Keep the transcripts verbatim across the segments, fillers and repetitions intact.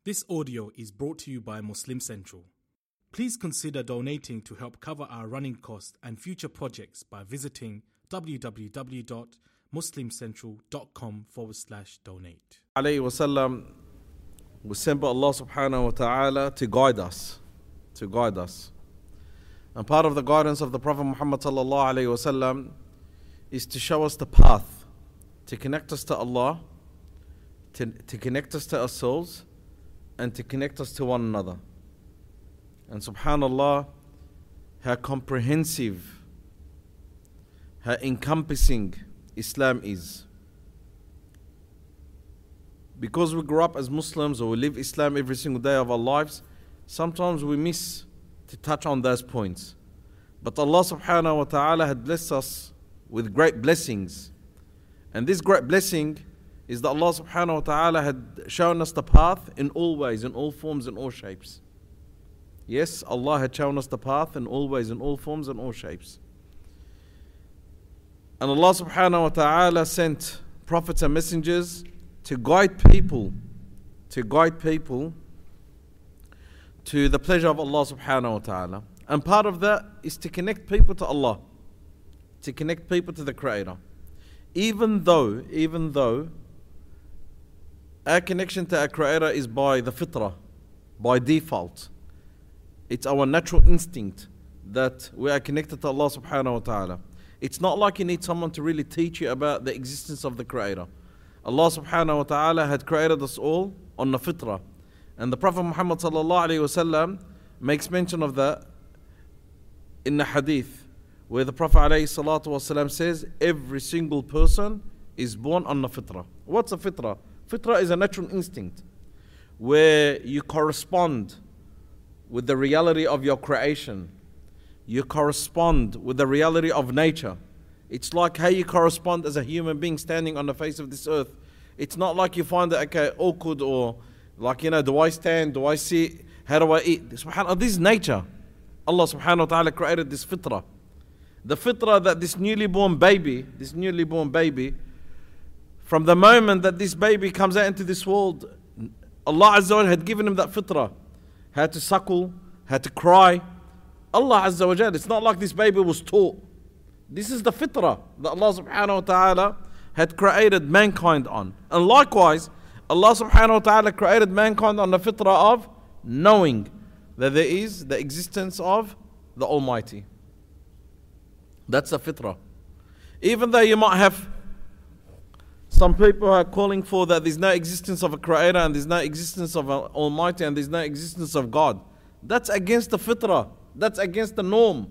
This audio is brought to you by Muslim Central. Please consider donating to help cover our running costs and future projects by visiting www.muslimcentral.com forward slash donate. Alayhi wasallam, we sent by Allah subhanahu wa ta'ala to guide us, to guide us. And part of the guidance of the Prophet Muhammad sallallahu alayhi wasallam is to show us the path, to connect us to Allah, to, to connect us to ourselves, and to connect us to one another. And subhanallah, how comprehensive, how encompassing Islam is. Because we grew up as Muslims or we live Islam every single day of our lives, sometimes we miss to touch on those points. But Allah subhanahu wa ta'ala had blessed us with great blessings. And this great blessing is that Allah subhanahu wa ta'ala had shown us the path in all ways, in all forms, in all shapes. Yes, Allah had shown us the path in all ways, in all forms, in all shapes. And Allah subhanahu wa ta'ala sent prophets and messengers to guide people, to guide people to the pleasure of Allah subhanahu wa ta'ala. And part of that is to connect people to Allah, to connect people to the Creator. Even though, even though our connection to our Creator is by the fitrah, by default. It's our natural instinct that we are connected to Allah subhanahu wa ta'ala. It's not like you need someone to really teach you about the existence of the Creator. Allah subhanahu wa ta'ala had created us all on the fitrah. And the Prophet Muhammad sallallahu alayhi wa sallam makes mention of that in the hadith, where the Prophet alayhi salatu wa sallam says, every single person is born on the fitrah. What's a fitrah? Fitrah is a natural instinct where you correspond with the reality of your creation. You correspond with the reality of nature. It's like how you correspond as a human being standing on the face of this earth. It's not like you find it okay, awkward or like, you know, do I stand, do I sit, how do I eat? SubhanAllah, this is nature. Allah subhanahu wa ta'ala created this fitrah. The fitrah that this newly born baby, this newly born baby, from the moment that this baby comes out into this world, Allah Azza wa Jal had given him that fitrah. How to suckle, how to cry. Allah Azza wa Jal, it's not like this baby was taught. This is the fitrah that Allah subhanahu wa ta'ala had created mankind on. And likewise, Allah subhanahu wa ta'ala created mankind on the fitrah of knowing that there is the existence of the Almighty. That's the fitrah. Even though you might have some people are calling for that there's no existence of a Creator and there's no existence of an Almighty and there's no existence of God. That's against the fitrah. That's against the norm.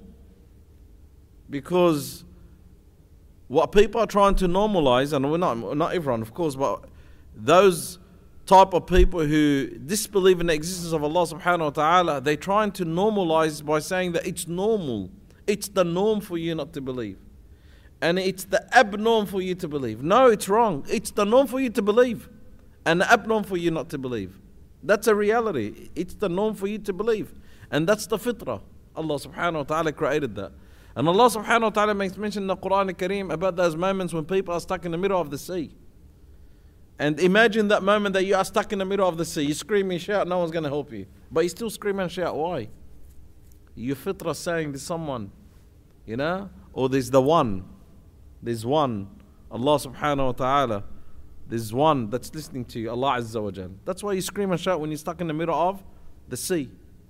Because what people are trying to normalize, and we're not, not everyone of course, but those type of people who disbelieve in the existence of Allah subhanahu wa ta'ala, they're trying to normalize by saying that it's normal. It's the norm for you not to believe. And it's the abnorm for you to believe. No, it's wrong. It's the norm for you to believe. And the abnorm for you not to believe. That's a reality. It's the norm for you to believe. And that's the fitrah. Allah subhanahu wa ta'ala created that. And Allah subhanahu wa ta'ala makes mention in the Quran al-Kareem about those moments when people are stuck in the middle of the sea. And imagine that moment that you are stuck in the middle of the sea. You scream and shout, no one's going to help you. But you still scream and shout. Why? Your fitrah saying there's someone, you know, or there's the one. There's one, Allah subhanahu wa ta'ala. There's one that's listening to you, Allah Azza wa Jal. That's why you scream and shout when you're stuck in the middle of the sea.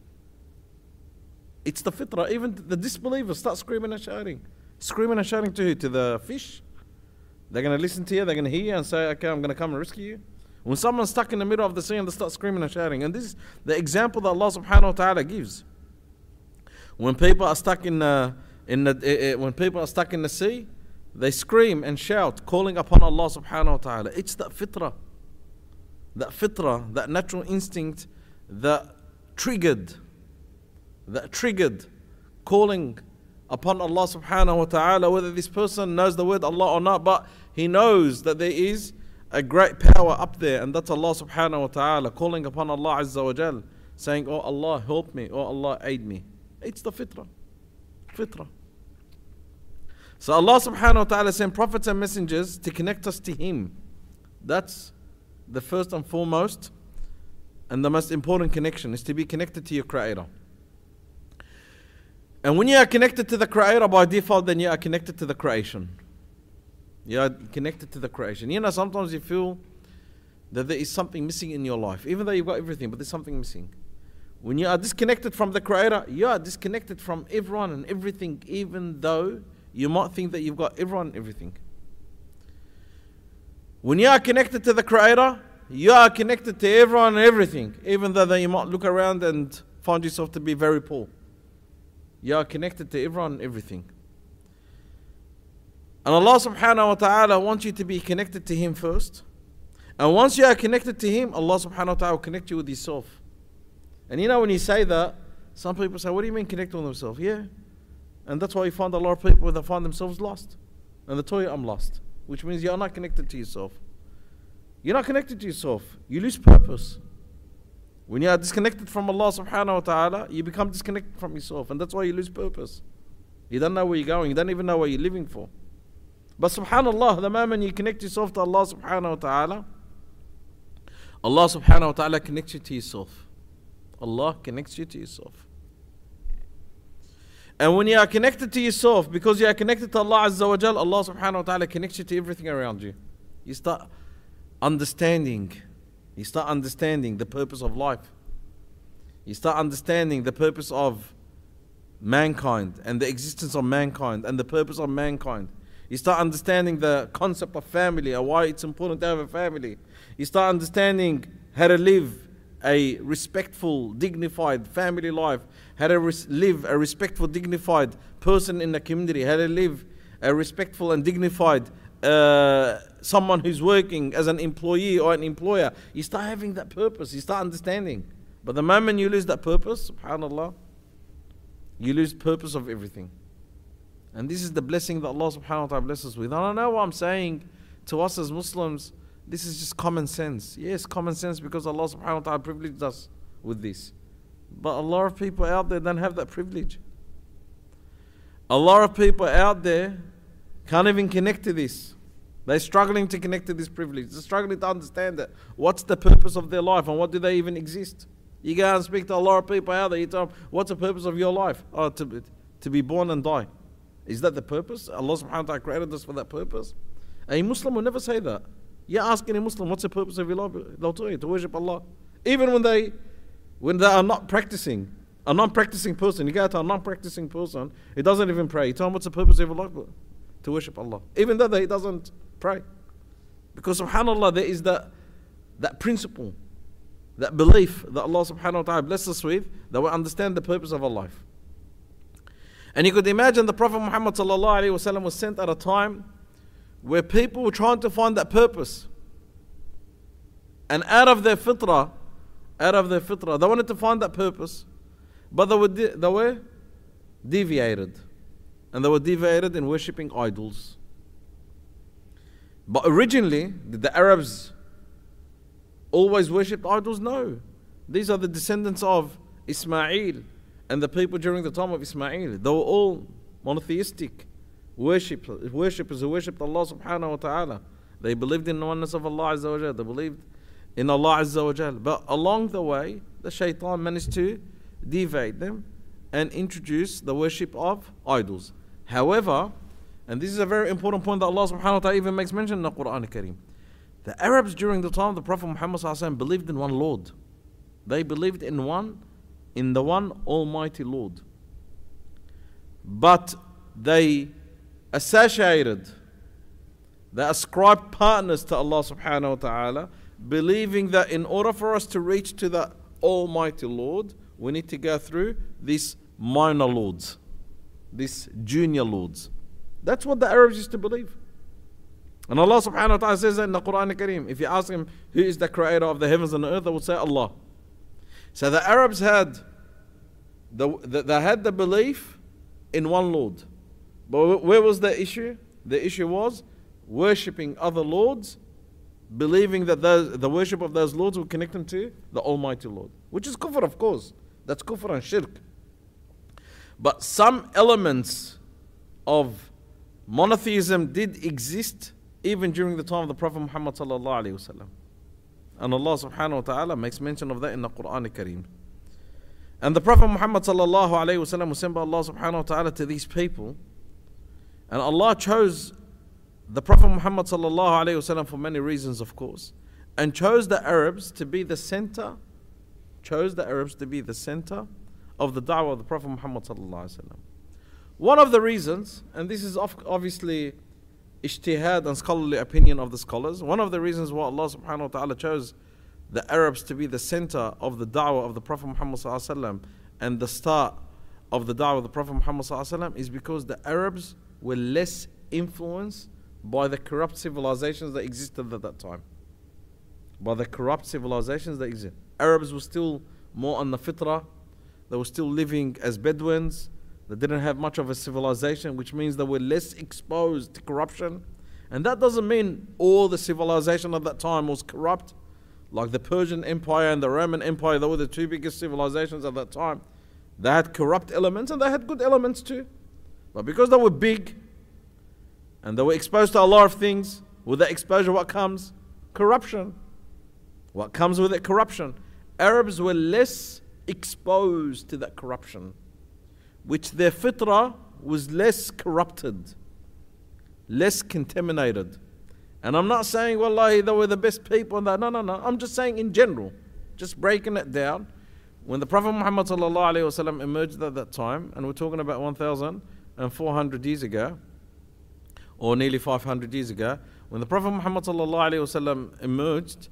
It's the fitrah. Even the disbelievers start screaming and shouting. Screaming and shouting to who? To the fish? They're going to listen to you, they're going to hear you and say, okay, I'm going to come and rescue you. When someone's stuck in the middle of the sea and they start screaming and shouting. And this is the example that Allah subhanahu wa ta'ala gives. When people are stuck in the, in the, uh, when people are stuck in the sea, they scream and shout, calling upon Allah subhanahu wa ta'ala. It's that fitrah. That fitrah, that natural instinct that triggered, that triggered calling upon Allah subhanahu wa ta'ala, whether this person knows the word Allah or not, but he knows that there is a great power up there, and that's Allah subhanahu wa ta'ala, calling upon Allah Azza wa Jal, saying, oh Allah, help me, oh Allah, aid me. It's the fitrah. Fitrah. So Allah subhanahu wa ta'ala sent prophets and messengers to connect us to Him. That's the first and foremost and the most important connection is to be connected to your Creator. And when you are connected to the Creator by default, then you are connected to the creation. You are connected to the creation. You know, sometimes you feel that there is something missing in your life, even though you've got everything, but there's something missing. When you are disconnected from the Creator, you are disconnected from everyone and everything, even though you might think that you've got everyone and everything. When you are connected to the Creator, you are connected to everyone and everything, even though you might look around and find yourself to be very poor. You are connected to everyone and everything. And Allah subhanahu wa ta'ala wants you to be connected to Him first. And once you are connected to Him, Allah subhanahu wa ta'ala will connect you with Himself. And you know, when you say that, some people say, what do you mean connect with themselves? Yeah. And that's why you find a lot of people that find themselves lost. And they tell you, I'm lost. Which means you're not connected to yourself. You're not connected to yourself. You lose purpose. When you are disconnected from Allah subhanahu wa ta'ala, you become disconnected from yourself. And that's why you lose purpose. You don't know where you're going. You don't even know what you're living for. But subhanallah, the moment you connect yourself to Allah subhanahu wa ta'ala, Allah subhanahu wa ta'ala connects you to yourself. Allah connects you to yourself. And when you are connected to yourself, because you are connected to Allah Azza wa Jal, Allah subhanahu wa ta'ala connects you to everything around you. You start understanding. You start understanding the purpose of life. You start understanding the purpose of mankind and the existence of mankind and the purpose of mankind. You start understanding the concept of family and why it's important to have a family. You start understanding how to live a respectful, dignified family life, how to res- live a respectful, dignified person in the community, how to live a respectful and dignified uh, someone who's working as an employee or an employer. You start having that purpose, you start understanding. But the moment you lose that purpose, subhanAllah, you lose purpose of everything. And this is the blessing that Allah subhanahu wa ta'ala blesses us with. And I know what I'm saying to us as Muslims, this is just common sense. Yes, common sense, because Allah subhanahu wa ta'ala privileged us with this. But a lot of people out there don't have that privilege. A lot of people out there can't even connect to this. They're struggling to connect to this privilege. They're struggling to understand that. What's the purpose of their life and what do they even exist? You go and speak to a lot of people out there, you tell them, what's the purpose of your life? Oh, to, to be born and die. Is that the purpose? Allah subhanahu wa ta'ala created us for that purpose? A Muslim will never say that. You ask any Muslim, what's the purpose of your life? They'll tell you, to worship Allah. Even when they when they are not practicing, a non-practicing person, you go to a non-practicing person, he doesn't even pray. You tell him, what's the purpose of your life? To worship Allah. Even though he doesn't pray. Because subhanAllah, there is that, that principle, that belief that Allah subhanahu wa ta'ala blesses us with, that we understand the purpose of our life. And you could imagine the Prophet Muhammad sallallahu alaihi wasallam was sent at a time where people were trying to find that purpose. And out of their fitrah, out of their fitrah, they wanted to find that purpose, but they were, de- they were deviated. And they were deviated in worshipping idols. But originally, did the Arabs always worship idols? No. These are the descendants of Ismail and the people during the time of Ismail. They were all monotheistic worship, worshippers who worshipped Allah subhanahu wa ta'ala. They believed in the oneness of Allah Azza wa Jal. They believed in Allah Azza wa Jal. But along the way, the shaitan managed to deviate them and introduce the worship of idols. However, and this is a very important point that Allah subhanahu wa ta'ala even makes mention in the Quran al-Kareem. The Arabs during the time of the Prophet Muhammad sallallahu alaihi wasallam believed in one Lord. They believed in one, in the one Almighty Lord. But they associated, they ascribed partners to Allah subhanahu wa ta'ala, believing that in order for us to reach to the Almighty Lord, we need to go through these minor lords, these junior lords. That's what the Arabs used to believe. And Allah subhanahu wa ta'ala says that in the Quran al-Kareem. If you ask him who is the creator of the heavens and the earth, they will say Allah. So the Arabs had the, the, they had the belief in one Lord. But where was the issue? The issue was worshipping other lords, believing that those, the worship of those lords will connect them to the Almighty Lord. Which is kufr, of course. That's kufr and shirk. But some elements of monotheism did exist even during the time of the Prophet Muhammad sallallahu alaihi wasallam. And Allah subhanahu wa ta'ala makes mention of that in the Quran Kareem. And the Prophet Muhammad sallallahu alayhi wa sallam was sent by Allah subhanahu wa ta'ala to these people. And Allah chose the Prophet Muhammad sallallahu alayhi wa sallam for many reasons, of course. And chose the Arabs to be the center, chose the Arabs to be the center of the da'wah of the Prophet Muhammad sallallahu alayhi wa sallam. One of the reasons, and this is obviously ijtihad and scholarly opinion of the scholars, one of the reasons why Allah subhanahu wa ta'ala chose the Arabs to be the center of the da'wah of the Prophet Muhammad sallallahu alaihi wasallam and the start of the da'wah of the Prophet Muhammad sallallahu alaihi wasallam is because the Arabs were less influenced by the corrupt civilizations that existed at that time. By the corrupt civilizations that existed. Arabs were still more on the fitrah. They were still living as Bedouins. They didn't have much of a civilization, which means they were less exposed to corruption. And that doesn't mean all the civilization of that time was corrupt. Like the Persian Empire and the Roman Empire, they were the two biggest civilizations at that time. They had corrupt elements and they had good elements too. But because they were big and they were exposed to a lot of things, with that exposure what comes? Corruption. What comes with it? Corruption. Arabs were less exposed to that corruption, which their fitrah was less corrupted, less contaminated. And I'm not saying, wallahi, they were the best people. And that. No, no, no. I'm just saying in general, just breaking it down. When the Prophet Muhammad sallallahu alaihi wasallam emerged at that time, and we're talking about one thousand four hundred years ago, or nearly five hundred years ago, when the Prophet Muhammad sallallahu alaihi wasallam emerged,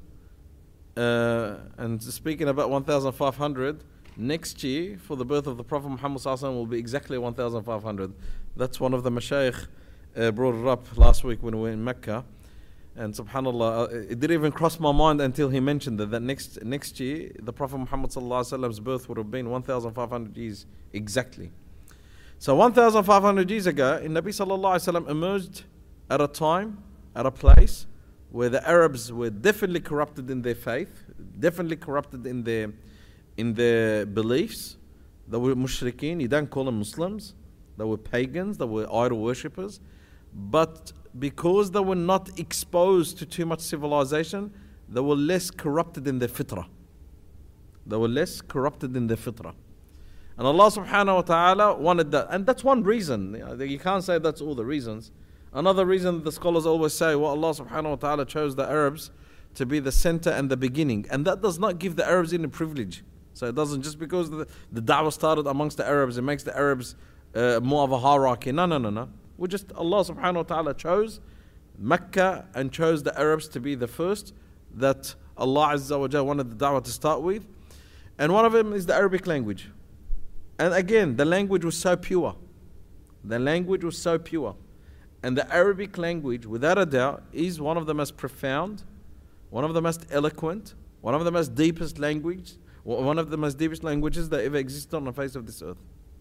uh, and speaking about one thousand five hundred, next year, for the birth of the Prophet Muhammad sallallahu alaihi wasallam will be exactly one thousand five hundred. That's one of the mashayikh uh, brought it up last week when we were in Mecca. And subhanAllah, it didn't even cross my mind until he mentioned that, that next next year, the Prophet Muhammad sallallahu alaihi wasallam's birth would have been one thousand five hundred years exactly. So one thousand five hundred years ago, Nabi sallallahu alaihi wasallam emerged at a time, at a place where the Arabs were definitely corrupted in their faith, definitely corrupted in their in their beliefs. They were mushrikeen, you don't call them Muslims. They were pagans, they were idol worshippers. But because they were not exposed to too much civilization, they were less corrupted in their fitrah. They were less corrupted in their fitrah. And Allah subhanahu wa ta'ala wanted that. And that's one reason. You can't say that's all the reasons. Another reason the scholars always say, well, Allah subhanahu wa ta'ala chose the Arabs to be the center and the beginning. And that does not give the Arabs any privilege. So it doesn't, just because the, the da'wah started amongst the Arabs, it makes the Arabs uh, more of a hierarchy. No, no, no, no. We just, Allah subhanahu wa ta'ala chose Mecca and chose the Arabs to be the first that Allah Azza wa Jalla wanted the da'wah to start with. And one of them is the Arabic language. And again, the language was so pure. The language was so pure. And the Arabic language, without a doubt, is one of the most profound, one of the most eloquent, one of the most deepest language, one of the most deepest languages that ever existed on the face of this earth.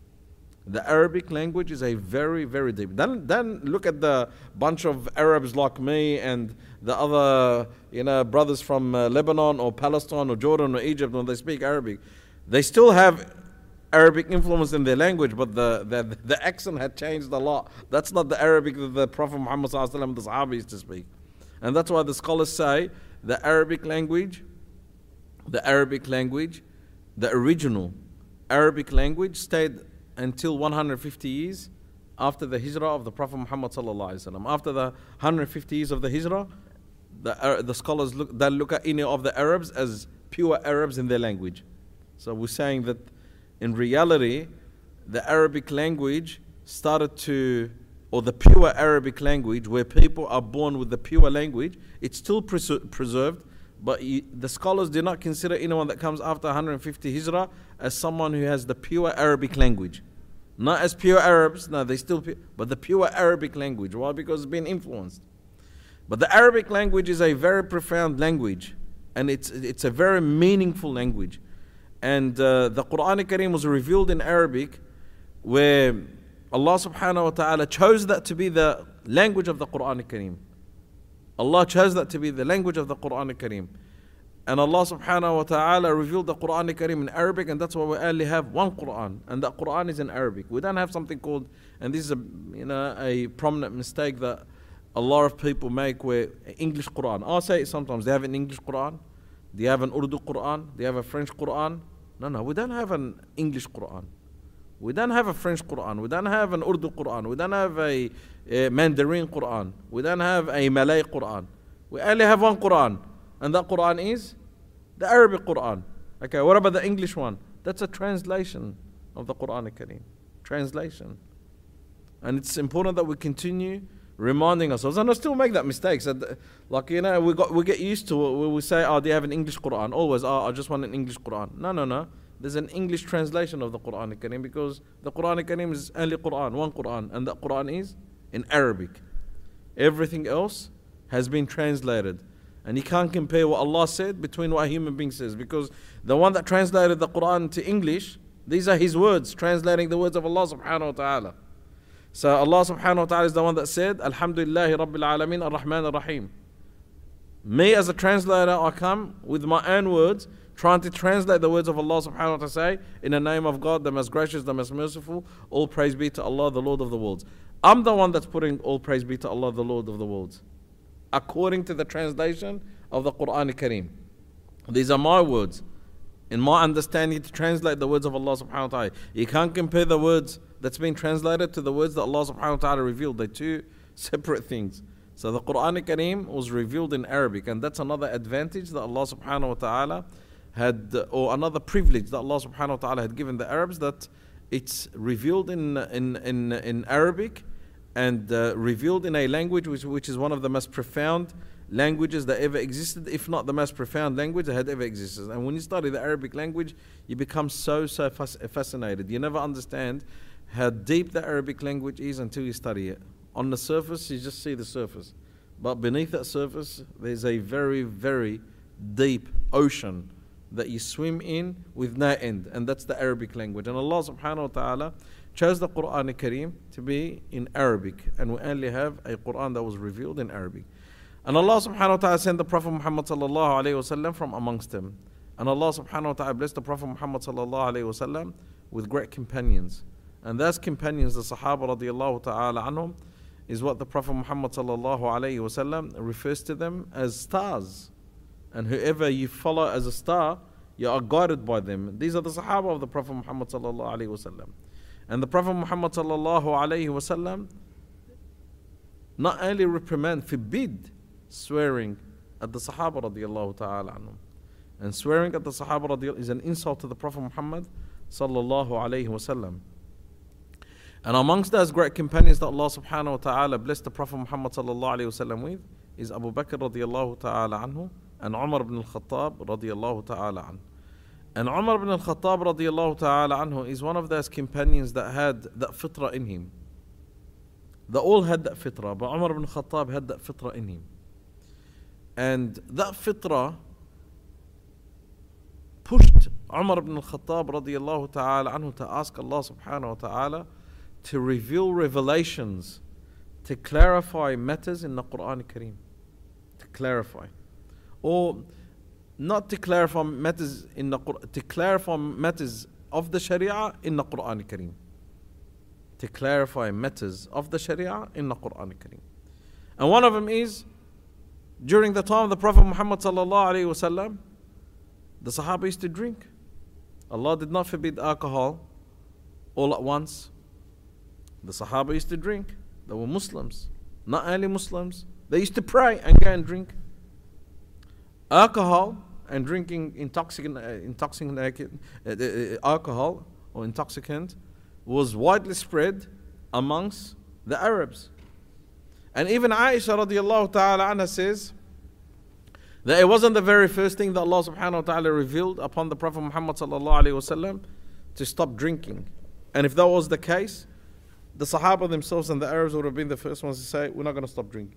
The Arabic language is a very, very deep. Then, then look at the bunch of Arabs like me and the other, you know, brothers from uh, Lebanon or Palestine or Jordan or Egypt when they speak Arabic. They still have Arabic influence in their language, but the, the, the accent had changed a lot. That's not the Arabic that the Prophet Muhammad sallallahu alaihi wasallam, the Sahaba used to speak. And that's why the scholars say the Arabic language, the Arabic language, the original Arabic language stayed until one hundred fifty years after the hijrah of the Prophet Muhammad sallallahu alaihi wasallam. After the one hundred fifty years of the hijrah, the, uh, the scholars look, they look at any of the Arabs as pure Arabs in their language. So we're saying that in reality, the Arabic language started to, or the pure Arabic language, where people are born with the pure language, it's still pres- preserved, but you, the scholars do not consider anyone that comes after one hundred fifty hijrah as someone who has the pure Arabic language. Not as pure Arabs, no, they still, pu- but the pure Arabic language. Why? Because it's been influenced. But the Arabic language is a very profound language, and it's it's a very meaningful language. And uh, the Quran Kareem was revealed in Arabic, where Allah subhanahu wa ta'ala chose that to be the language of the Quran Kareem. Allah chose that to be the language of the Quran Kareem. And Allah subhanahu wa ta'ala revealed the Quran Kareem in Arabic, and that's why we only have one Quran, and that Quran is in Arabic. We don't have something called, and this is a, you know, a prominent mistake that a lot of people make, where English Quran. I'll say it sometimes, they have an English Quran. Do you have an Urdu Quran? Do you have a French Quran? No, no, we don't have an English Quran. We don't have a French Quran. We don't have an Urdu Quran. We don't have a, a Mandarin Quran. We don't have a Malay Quran. We only have one Quran. And that Quran is the Arabic Quran. Okay, what about the English one? That's a translation of the Quran Kareem. Translation. And it's important that we continue reminding ourselves, and I still make that mistake. So, like, you know, we got we get used to it. We say, oh, do you have an English Quran? Always, oh, I just want an English Quran. No, no, no. There's an English translation of the Quran Kareem, because the Quran Kareem is only Quran, one Quran, and that Quran is in Arabic. Everything else has been translated. And you can't compare what Allah said between what a human being says, because the one that translated the Quran to English, these are his words, translating the words of Allah subhanahu wa ta'ala. So Allah subhanahu wa ta'ala is the one that said, Alhamdulillahi Rabbil Alameen Ar-Rahman Ar-Rahim. Me as a translator, I come with my own words, trying to translate the words of Allah subhanahu wa ta'ala, say, in the name of God, the most gracious, the most merciful, all praise be to Allah, the Lord of the worlds. I'm the one that's putting all praise be to Allah, the Lord of the worlds, according to the translation of the Quran Kareem. These are my words, in my understanding, to translate the words of Allah subhanahu wa ta'ala. You can't compare the words that's been translated to the words that Allah subhanahu wa ta'ala revealed. They're two separate things. So the Quran Kareem was revealed in Arabic, and that's another advantage that Allah subhanahu wa ta'ala had, or another privilege that Allah subhanahu wa ta'ala had given the Arabs, that it's revealed in in in, in Arabic, and uh, revealed in a language which, which is one of the most profound languages that ever existed, if not the most profound language that had ever existed. And when you study the Arabic language, you become so, so fascinated. You never understand how deep the Arabic language is until you study it. On the surface, you just see the surface. But beneath that surface, there's a very, very deep ocean that you swim in with no end. And that's the Arabic language. And Allah subhanahu wa ta'ala chose the Quran Kareem to be in Arabic. And we only have a Quran that was revealed in Arabic. And Allah subhanahu wa ta'ala sent the Prophet Muhammad sallallahu alayhi wa sallam from amongst them. And Allah subhanahu wa ta'ala blessed the Prophet Muhammad sallallahu alayhi wa sallam with great companions. And those companions, the Sahaba radiallahu ta'ala anhum, is what the Prophet Muhammad sallallahu alayhi wa sallam refers to them as stars. And whoever you follow as a star, you are guided by them. These are the Sahaba of the Prophet Muhammad sallallahu alayhi wa sallam. And the Prophet Muhammad sallallahu alayhi wa sallam not only reprimand, forbid swearing at the Sahaba radiallahu ta'ala anhum. And swearing at the Sahaba radiallahu is an insult to the Prophet Muhammad sallallahu alayhi wa sallam. And amongst those great companions that Allah subhanahu wa ta'ala blessed the Prophet Muhammad sallallahu alayhi wa sallam with is Abu Bakr radiallahu ta'ala anhu and Umar ibn al-Khattab radiallahu ta'ala anhu. And Umar ibn al-Khattab radiallahu ta'ala anhu is one of those companions that had that fitrah in him. They all had that fitrah, but Umar ibn al-Khattab had that fitrah in him. And that fitrah pushed Umar ibn al-Khattab radiallahu ta'ala anhu to ask Allah subhanahu wa ta'ala to reveal revelations, to clarify matters in the Quran Kareem. To clarify. Or not to clarify matters in the Quran, to clarify matters of the Sharia in the Quran Kareem. To clarify matters of the Sharia in the Quran Kareem. And one of them is, during the time of the Prophet Muhammad sallallahu alayhi wa sallam, the Sahaba used to drink. Allah did not forbid alcohol all at once. The Sahaba used to drink. They were Muslims. Not only Muslims, they used to pray and go and drink. Alcohol and drinking intoxicant, uh, intoxicant uh, uh, alcohol or intoxicant was widely spread amongst the Arabs. And even Aisha radiallahu ta'ala anha says that it wasn't the very first thing that Allah subhanahu wa ta'ala revealed upon the Prophet Muhammad sallallahu alayhi wa sallam to stop drinking. And if that was the case, the Sahaba themselves and the Arabs would have been the first ones to say, we're not going to stop drinking.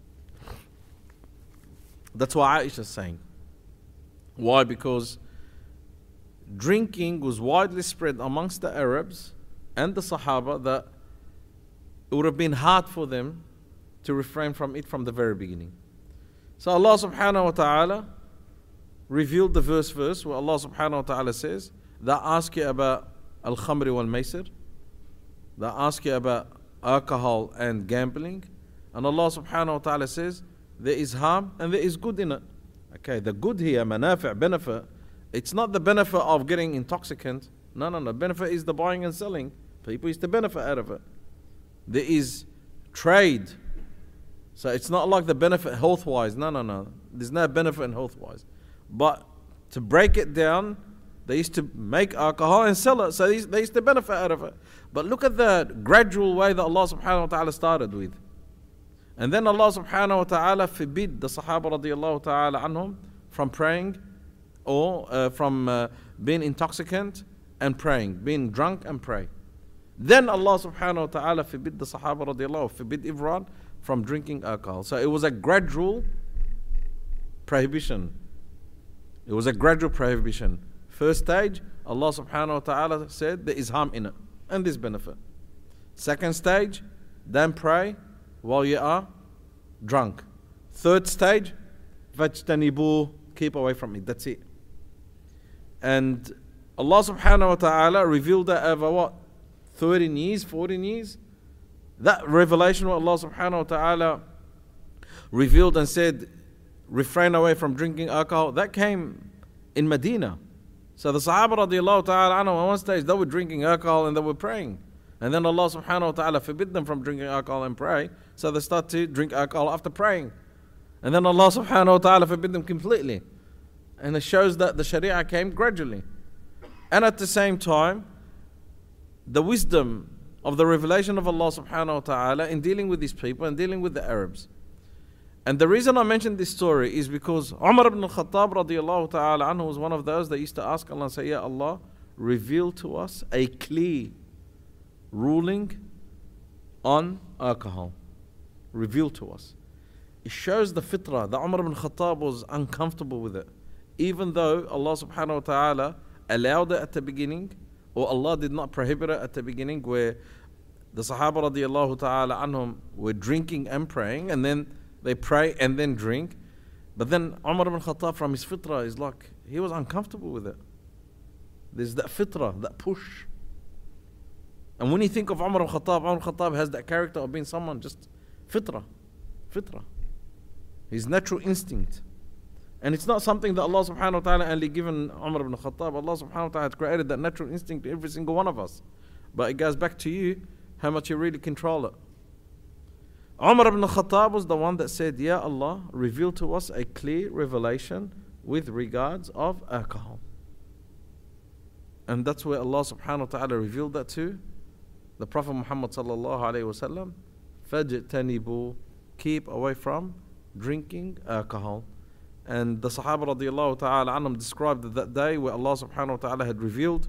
That's what Aisha is saying. Why? Because drinking was widely spread amongst the Arabs and the Sahaba that it would have been hard for them to refrain from it from the very beginning. So Allah subhanahu wa ta'ala revealed the verse verse where Allah subhanahu wa ta'ala says, they ask you about al-khamri wal-maysir, they ask you about alcohol and gambling, and Allah subhanahu wa ta'ala says, there is harm and there is good in it. Okay, the good here, manafi', benefit, it's not the benefit of getting intoxicant. No, no, no. Benefit is the buying and selling. People used to benefit out of it. There is trade. So it's not like the benefit health-wise. No, no, no. There's no benefit in health-wise. But to break it down, they used to make alcohol and sell it. So they used to benefit out of it. But look at the gradual way that Allah subhanahu wa ta'ala started with. And then Allah subhanahu wa ta'ala forbid the Sahaba radiallahu ta'ala anhum from praying or uh, from uh, being intoxicant and praying, being drunk and pray. Then Allah subhanahu wa ta'ala forbid the Sahaba radiallahu, forbid everyone from drinking alcohol. So it was a gradual prohibition. It was a gradual prohibition. First stage, Allah subhanahu wa ta'ala said there is harm in it and this benefit. Second stage, don't pray while you are drunk. Third stage, fajtanibu, keep away from it. That's it. And Allah subhanahu wa ta'ala revealed that over what? thirteen years, fourteen years? That revelation what Allah subhanahu wa ta'ala revealed and said, refrain away from drinking alcohol, that came in Medina. So the Sahaba radiallahu ta'ala anhu, on one stage, they were drinking alcohol and they were praying. And then Allah subhanahu wa ta'ala forbid them from drinking alcohol and pray. So they start to drink alcohol after praying. And then Allah subhanahu wa ta'ala forbid them completely. And it shows that the Sharia came gradually. And at the same time, the wisdom of the revelation of Allah subhanahu wa ta'ala in dealing with these people and dealing with the Arabs. And the reason I mentioned this story is because Umar ibn al-Khattab radiallahu ta'ala anhu was one of those that used to ask Allah and say, Ya Allah, reveal to us a clear ruling on alcohol. Reveal to us. It shows the fitrah that Umar ibn Khattab was uncomfortable with it. Even though Allah subhanahu wa ta'ala allowed it at the beginning, or Allah did not prohibit it at the beginning, where the Sahaba radiallahu ta'ala anhum were drinking and praying, and then they pray and then drink. But then Umar ibn Khattab from his fitrah is like, he was uncomfortable with it. There's that fitrah, that push. And when you think of Umar ibn Khattab, Umar ibn Khattab has that character of being someone just fitrah, fitrah. His natural instinct. And it's not something that Allah subhanahu wa ta'ala only given Umar ibn Khattab. Allah subhanahu wa ta'ala has created that natural instinct in every single one of us. But it goes back to you, how much you really control it. Umar ibn Khattab was the one that said, Ya Allah, reveal to us a clear revelation with regards of alcohol. And that's where Allah subhanahu wa ta'ala revealed that to the Prophet Muhammad sallallahu alayhi wa sallam. Fajtanibu, keep away from drinking alcohol. And the Sahaba radiallahu ta'ala anhum described that, that day where Allah subhanahu wa ta'ala had revealed,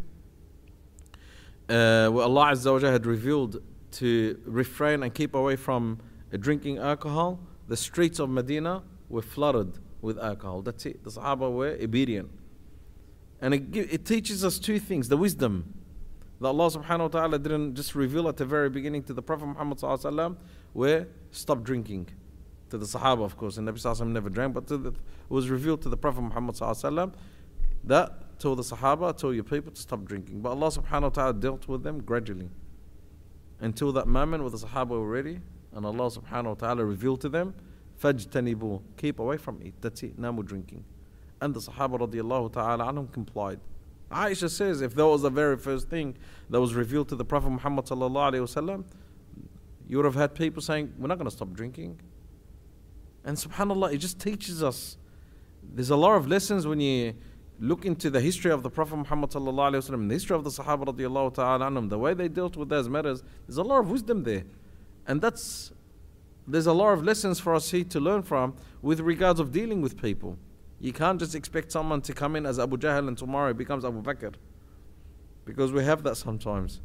uh, where Allah Azza wa Jalla had revealed to refrain and keep away from uh, drinking alcohol, the streets of Medina were flooded with alcohol. That's it. The Sahaba were obedient. And it, it teaches us two things. The wisdom that Allah subhanahu wa ta'ala didn't just reveal at the very beginning to the Prophet Muhammad sallallahu alaihi wasallam, where stop drinking. To the Sahaba, of course, and Nabi sallallahu alaihi wasallam never drank, but to the, it was revealed to the Prophet Muhammad sallallahu alaihi wasallam that told the Sahaba, told your people to stop drinking. But Allah subhanahu wa ta'ala dealt with them gradually until that moment where the Sahaba were ready, and Allah subhanahu wa ta'ala revealed to them, fajtanibu, keep away from it. That's it, no more drinking. And the Sahaba radiallahu ta'ala anhum complied. Aisha says, if that was the very first thing that was revealed to the Prophet Muhammad sallallahu alaihi wasallam, you would have had people saying, we're not going to stop drinking. And subhanAllah, it just teaches us. There's a lot of lessons when you look into the history of the Prophet Muhammad sallallahu alaihi wasallam, the history of the Sahaba radiallahu ta'ala anhum, the way they dealt with those matters. There's a lot of wisdom there. And that's, there's a lot of lessons for us here to learn from with regards of dealing with people. You can't just expect someone to come in as Abu Jahl and tomorrow he becomes Abu Bakr. Because we have that sometimes.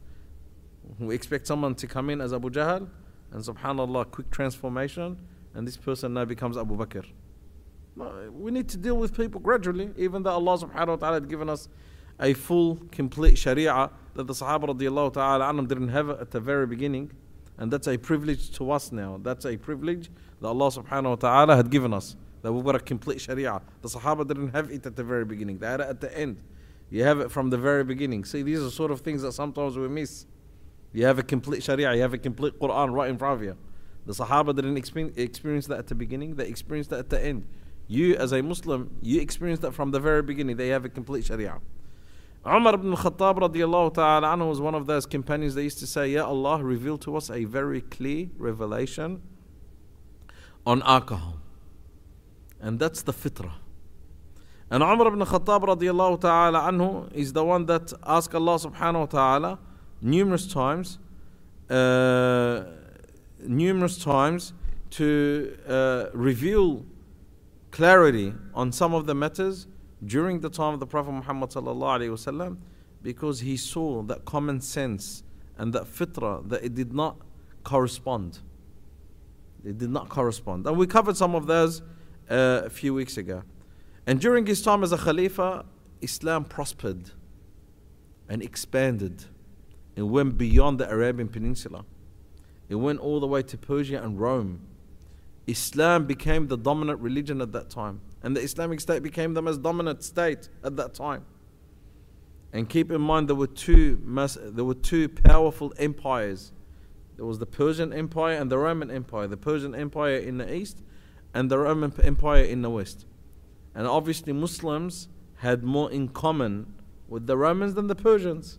We expect someone to come in as Abu Jahl and subhanAllah, quick transformation, and this person now becomes Abu Bakr. No, we need to deal with people gradually, even though Allah subhanahu wa ta'ala had given us a full, complete sharia that the Sahaba radiallahu ta'ala anhum didn't have at the very beginning. And that's a privilege to us now. That's a privilege that Allah subhanahu wa ta'ala had given us, that we've got a complete sharia. The Sahaba didn't have it at the very beginning. They had it at the end. You have it from the very beginning. See, these are sort of things that sometimes we miss. You have a complete sharia, you have a complete Quran right in front of you. The Sahaba didn't experience that at the beginning, they experienced that at the end. You as a Muslim, you experience that from the very beginning. They have a complete Sharia. Umar ibn al-Khattab radiallahu ta'ala anhu was one of those companions that used to say, Ya Allah, reveal to us a very clear revelation on alcohol. And that's the fitrah. And Umar ibn al-Khattab radiallahu ta'ala anhu is the one that asked Allah subhanahu wa ta'ala numerous times, uh, numerous times to uh, reveal clarity on some of the matters during the time of the Prophet Muhammad sallallahu alaihi wasallam, because he saw that common sense and that fitrah, that it did not correspond. It did not correspond. And we covered some of those uh, a few weeks ago. And during his time as a Khalifa, Islam prospered and expanded. It went beyond the Arabian Peninsula. It went all the way to Persia and Rome. Islam became the dominant religion at that time. And the Islamic State became the most dominant state at that time. And keep in mind, there were two, mass, there were two powerful empires. There was the Persian Empire and the Roman Empire. The Persian Empire in the east and the Roman Empire in the west. And obviously Muslims had more in common with the Romans than the Persians.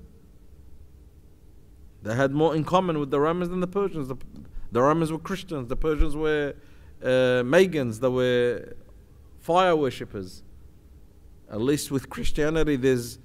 They had more in common with the Romans than the Persians. The, the Romans were Christians. The Persians were uh, Magans. They were fire worshippers. At least with Christianity, there's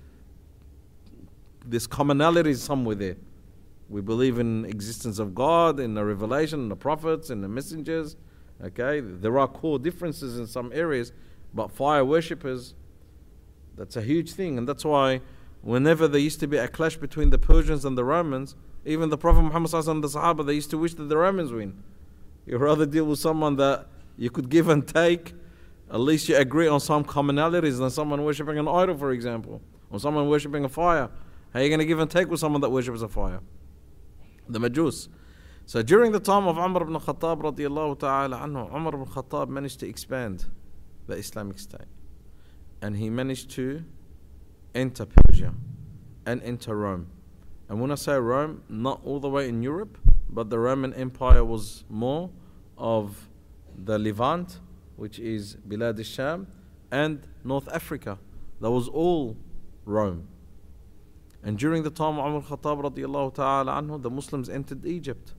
there's commonalities somewhere there. We believe in existence of God, in the revelation, in the prophets, in the messengers. Okay, there are core differences in some areas, but fire worshippers, that's a huge thing. And that's why whenever there used to be a clash between the Persians and the Romans, even the Prophet Muhammad sallallahu alaihi wasallam and the Sahaba, they used to wish that the Romans win. You'd rather deal with someone that you could give and take. At least you agree on some commonalities than someone worshipping an idol, for example, or someone worshipping a fire. How are you going to give and take with someone that worships a fire? The Majus. So during the time of Umar ibn Khattab radiallahu ta'ala anhu, Umar ibn Khattab managed to expand the Islamic State. And he managed to enter Persia and enter Rome. And when I say Rome, not all the way in Europe, but the Roman Empire was more of the Levant, which is Bilad al-Sham, and North Africa. That was all Rome. And during the time of Umar al-Khattab radiallahu ta'ala anhu, the Muslims entered Egypt.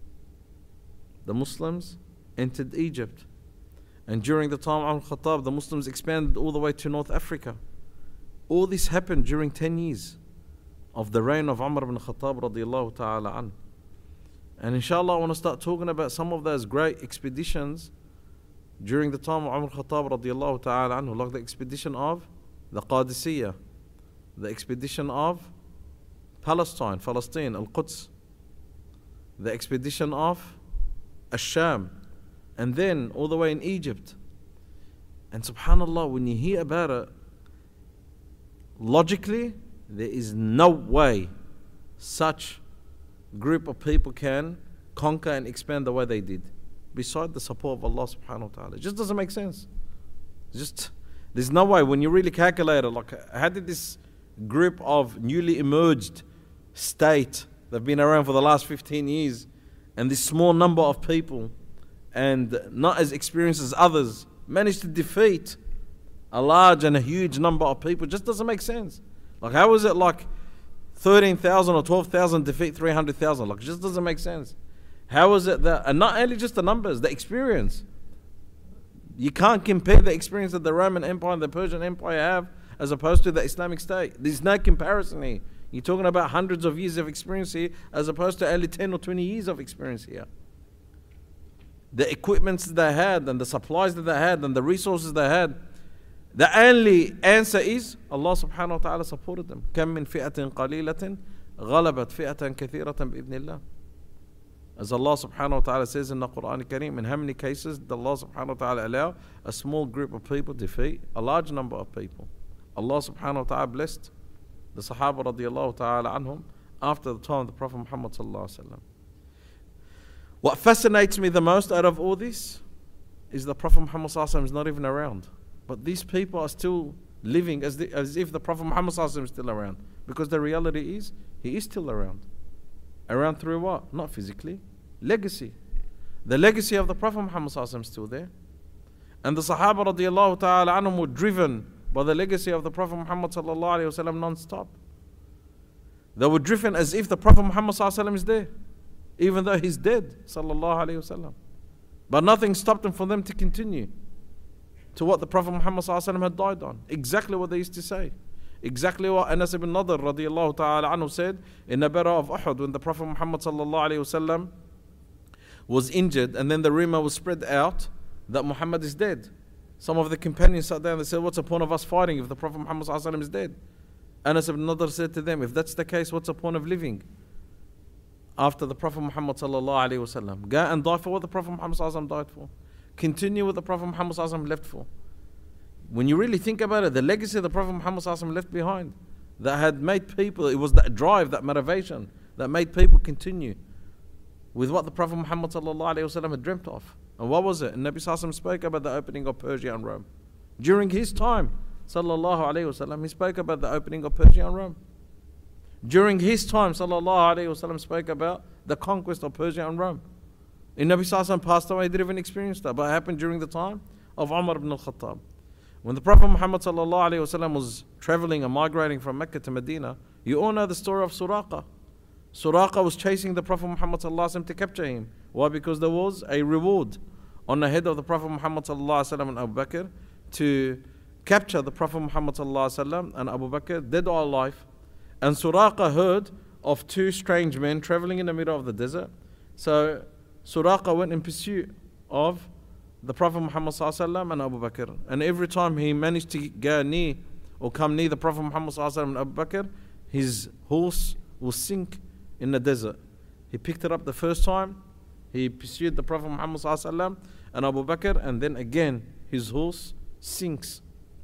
The Muslims entered Egypt. And during the time of Umar al-Khattab, the Muslims expanded all the way to North Africa. All this happened during ten years of the reign of Umar ibn Khattab radiallahu ta'ala anhu. And inshallah, I want to start talking about some of those great expeditions during the time of Umar al-Khattab radiallahu ta'ala anhu, like the expedition of the Qadisiyah, the expedition of Palestine, Palestine, Al-Quds, the expedition of Ash-Sham, and then all the way in Egypt. And subhanallah, when you hear about it, logically, there is no way such group of people can conquer and expand the way they did, beside the support of Allah subhanahu wa ta'ala. It just doesn't make sense. Just, there's no way. When you really calculate it, like, how did this group of newly emerged state that have been around for the last fifteen years, and this small number of people, and not as experienced as others, managed to defeat a large and a huge number of people? It just doesn't make sense. Like, how is it like thirteen thousand or twelve thousand defeat three hundred thousand? Like, it just doesn't make sense. How is it that, and not only just the numbers, the experience. You can't compare the experience that the Roman Empire and the Persian Empire have as opposed to the Islamic State. There's no comparison here. You're talking about hundreds of years of experience here as opposed to only ten or twenty years of experience here. The equipments that they had and the supplies that they had and the resources they had, the only answer is Allah subhanahu wa ta'ala supported them. كَم مِّن فِئَةٍ قَلِيلَةٍ غَلَبَتْ فِئَةً كَثِيرَةً بِإِذْنِ اللَّهِ. As Allah subhanahu wa ta'ala says in the Quran Kareem, in how many cases did Allah subhanahu wa ta'ala allow a small group of people defeat a large number of people? Allah subhanahu wa ta'ala blessed the Sahaba radiallahu ta'ala anhum after the time of the Prophet Muhammad sallallahu alaihi wasallam. What fascinates me the most out of all this is the Prophet Muhammad sallallahu alaihi wasallam is not even around. But these people are still living as, the, as if the Prophet Muhammad sallallahu alaihi wasallam is still around. Because the reality is, he is still around. Around through what? Not physically. Legacy. The legacy of the Prophet Muhammad sallallahu alaihi wasallam is still there. And the Sahaba radiallahu ta'ala anhum were driven by the legacy of the Prophet Muhammad sallallahu alayhi wa sallam non-stop. They were driven as if the Prophet Muhammad sallallahu alayhi wa sallam is there, even though he's dead sallallahu alayhi wa sallam. But nothing stopped them from them to continue to what the Prophet Muhammad sallallahu alayhi wa sallam had died on. Exactly what they used to say. Exactly what Anas ibn Nadr radiallahu ta'ala anhu said in the battle of Uhud, when the Prophet Muhammad sallallahu alayhi wa sallam was injured, and then the rumor was spread out that Muhammad is dead. Some of the companions sat down and they said, what's the point of us fighting if the Prophet Muhammad sallallahu alayhi wa sallam is dead? Anas ibn Nadr said to them, if that's the case, what's the point of living after the Prophet Muhammad sallallahu alayhi wa sallam? Go and die for what the Prophet Muhammad sallallahu alayhi wa sallam died for. Continue what the Prophet Muhammad sallallahu alayhi wa sallam left for. When you really think about it, the legacy of the Prophet Muhammad sallallahu alayhi wa sallam left behind, that had made people, it was that drive, that motivation, that made people continue with what the Prophet Muhammad sallallahu alayhi wa sallam had dreamt of. And what was it? And Nabi sallallahu alayhi wa sallam spoke about the opening of Persia and Rome. During his time, sallallahu alayhi wa sallam, he spoke about the opening of Persia and Rome. During his time, sallallahu alayhi wa sallam, spoke about the conquest of Persia and Rome. And Nabi sallallahu alayhi wa sallam passed away, he didn't even experience that, but it happened during the time of Umar ibn al-Khattab. When the Prophet Muhammad sallallahu alayhi wa sallam was traveling and migrating from Mecca to Medina, you all know the story of Suraqa. Suraqa was chasing the Prophet Muhammad sallallahu alayhi wa sallam to capture him. Why? Because there was a reward on the head of the Prophet Muhammad sallallahu alayhi wa sallam and Abu Bakr to capture the Prophet Muhammad sallallahu alayhi wa sallam and Abu Bakr, dead or alive. And Suraqa heard of two strange men traveling in the middle of the desert. So Suraqa went in pursuit of the Prophet Muhammad sallallahu alayhi wa sallam and Abu Bakr. And every time he managed to go near or come near the Prophet Muhammad sallallahu alayhi wa sallam and Abu Bakr, his horse will sink in the desert. He picked it up the first time, he pursued the Prophet Muhammad sallallahu alayhi wa sallam and Abu Bakr, and then again his horse sinks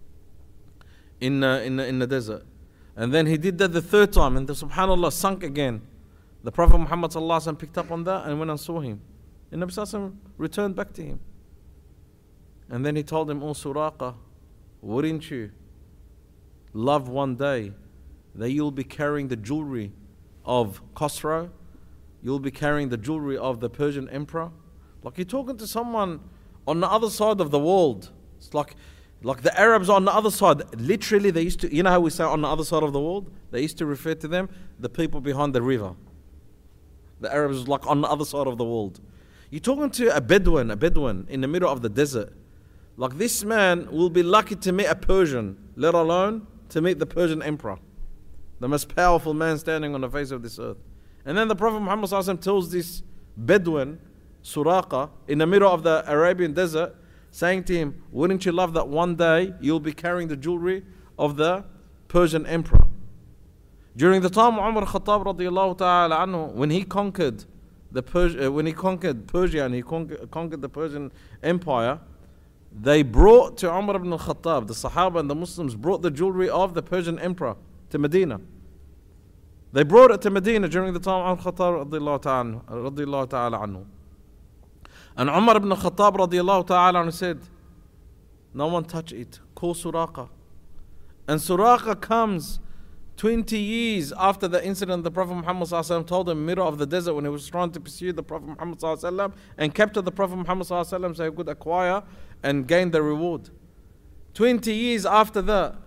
in, uh, in, in the desert. And then he did that the third time, and the subhanallah sunk again. The Prophet Muhammad sallallahu alayhi wa sallam picked up on that and went and saw him. And Nabi sallallahu alayhi wa sallam returned back to him. And then he told him, oh Suraqa, wouldn't you love one day that you'll be carrying the jewelry of Khosrow, you'll be carrying the jewelry of the Persian emperor? Like, you're talking to someone on the other side of the world. It's like, like the Arabs on the other side. Literally, they used to, you know how we say on the other side of the world? They used to refer to them, the people behind the river. The Arabs was like on the other side of the world. You're talking to a Bedouin, a Bedouin in the middle of the desert. Like, this man will be lucky to meet a Persian, let alone to meet the Persian emperor, the most powerful man standing on the face of this earth. And then the Prophet Muhammad sallallahu alaihi wasallam tells this Bedouin, Suraqa, in the middle of the Arabian desert, saying to him, wouldn't you love that one day you'll be carrying the jewelry of the Persian emperor? During the time of Umar al-Khattab radiallahu ta'ala anhu, when he conquered the Persia, when he conquered Persia and he conquered, conquered the Persian Empire, they brought to Umar ibn al-Khattab, the Sahaba and the Muslims brought the jewelry of the Persian emperor to Medina. They brought it to Medina during the time of Al-Khattab radiallahu ta'ala anhu. And Umar ibn al-Khattab radiallahu ta'ala anhu said, no one touch it, call Suraqa. And Suraqa comes twenty years after the incident the Prophet Muhammad sallallahu alaihi wasallam told him in the middle of the desert when he was trying to pursue the Prophet Muhammad sallallahu alaihi wasallam and capture the Prophet Muhammad sallallahu alaihi wasallam so he could acquire and gain the reward. twenty years after that,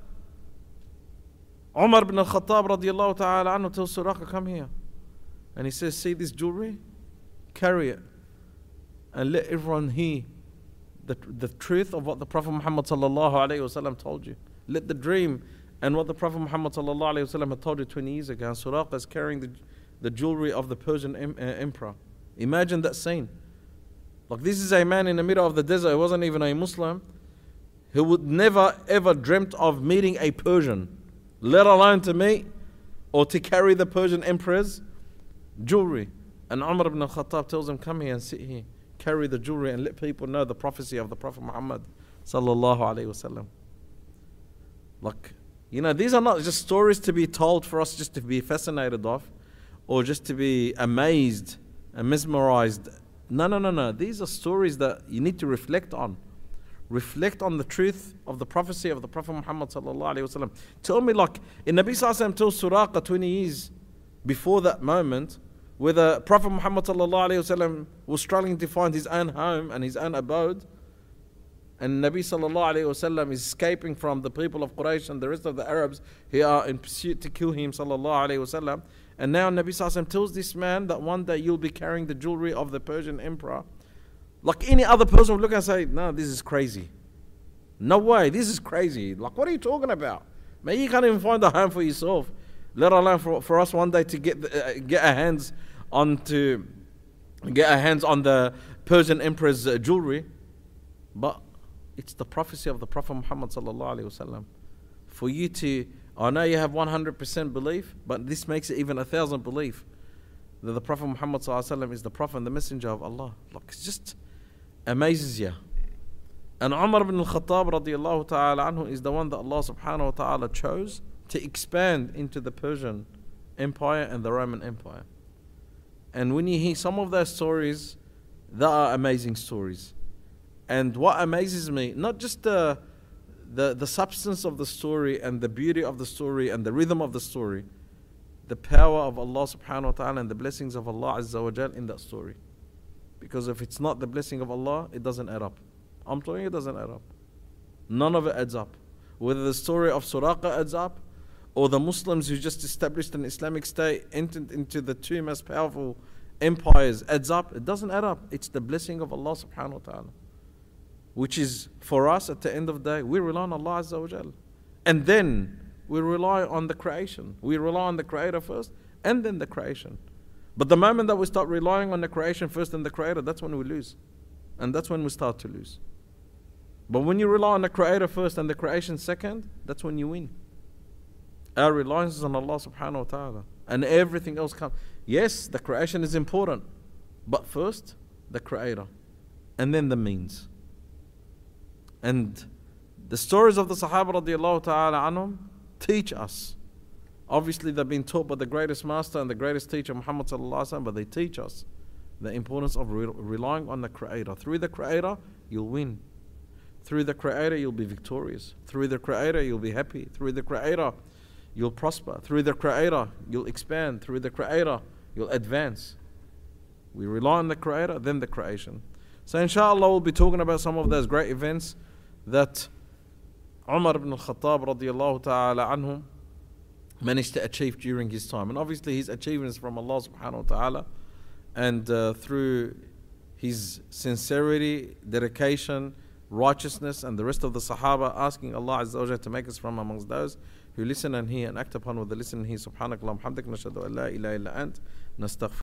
Umar ibn al-Khattab radiallahu ta'ala anhu tells Suraqa, come here. And he says, see this jewelry? Carry it. And let everyone hear the, the truth of what the Prophet Muhammad sallallahu alayhi wasallam told you. Let the dream and what the Prophet Muhammad sallallahu alayhi wasallam had told you twenty years ago. And Suraqa is carrying the, the jewelry of the Persian em, uh, emperor. Imagine that scene. Like, this is a man in the middle of the desert. He wasn't even a Muslim. He would never ever dreamt of meeting a Persian, let alone to meet or to carry the Persian emperor's jewelry. And Umar ibn al-Khattab tells him, come here and sit here, carry the jewelry and let people know the prophecy of the Prophet Muhammad sallallahu alayhi wasallam. Like, you know, these are not just stories to be told for us just to be fascinated of or just to be amazed and mesmerized. No, no, no, no. These are stories that you need to reflect on. Reflect on the truth of the prophecy of the Prophet Muhammad sallallahu alayhi wasallam. Tell me, like, in Nabi sallallahu alayhi wasallam told Suraqa twenty years before that moment, where the Prophet Muhammad sallallahu alayhi wasallam was struggling to find his own home and his own abode, and Nabi sallallahu alayhi wasallam is escaping from the people of Quraysh and the rest of the Arabs who are in pursuit to kill him sallallahu alayhi wasallam. And now Nabi sallallahu alayhi wasallam tells this man that one day you'll be carrying the jewelry of the Persian emperor. Like any other person would look and say, no, this is crazy. No way, this is crazy. Like, what are you talking about? Man, you can't even find a home for yourself, let alone for, for us one day to get the, uh, get our hands on to get our hands on the Persian emperor's uh, jewelry. But it's the prophecy of the Prophet Muhammad sallallahu alaihi wasallam. For you to, I know you have one hundred percent belief, but this makes it even a thousand belief that the Prophet Muhammad sallallahu alaihi wasallam is the Prophet and the Messenger of Allah. Like, it just amazes you. And Umar ibn al-Khattab radiallahu ta'ala anhu is the one that Allah subhanahu wa ta'ala chose to expand into the Persian Empire and the Roman Empire. And when you hear some of those stories, they are amazing stories. And what amazes me, not just the, the, the substance of the story and the beauty of the story and the rhythm of the story, the power of Allah subhanahu wa ta'ala and the blessings of Allah azza wa jal in that story. Because if it's not the blessing of Allah, it doesn't add up. I'm telling you, it doesn't add up. None of it adds up. Whether the story of Suraqa adds up, or the Muslims who just established an Islamic state entered into the two most powerful empires adds up, it doesn't add up. It's the blessing of Allah subhanahu wa ta'ala. Which is, for us, at the end of the day, we rely on Allah azza wa jal. And then we rely on the creation. We rely on the Creator first, and then the creation. But the moment that we start relying on the creation first and the Creator, that's when we lose. And that's when we start to lose. But when you rely on the Creator first and the creation second, that's when you win. Our reliance is on Allah subhanahu wa ta'ala. And everything else comes. Yes, the creation is important. But first, the Creator. And then the means. And the stories of the Sahaba radiallahu ta'ala anhum teach us. Obviously, they've been taught by the greatest master and the greatest teacher, Muhammad sallallahu alaihi wasallam, but they teach us the importance of re- relying on the Creator. Through the Creator, you'll win. Through the Creator, you'll be victorious. Through the Creator, you'll be happy. Through the Creator, you'll prosper. Through the Creator, you'll expand. Through the Creator, you'll advance. We rely on the Creator, then the creation. So inshallah, we'll be talking about some of those great events that Umar ibn al-Khattab radiallahu ta'ala anhu managed to achieve during his time. And obviously his achievements from Allah subhanahu wa ta'ala, and uh, through his sincerity, dedication, righteousness, and the rest of the Sahaba, asking Allah Azza wa Jalla to make us from amongst those who listen and hear and act upon what they listen and hear. Subhanakallah, hamdik, nashhadu an la ilaha illa ant, nastaghfir.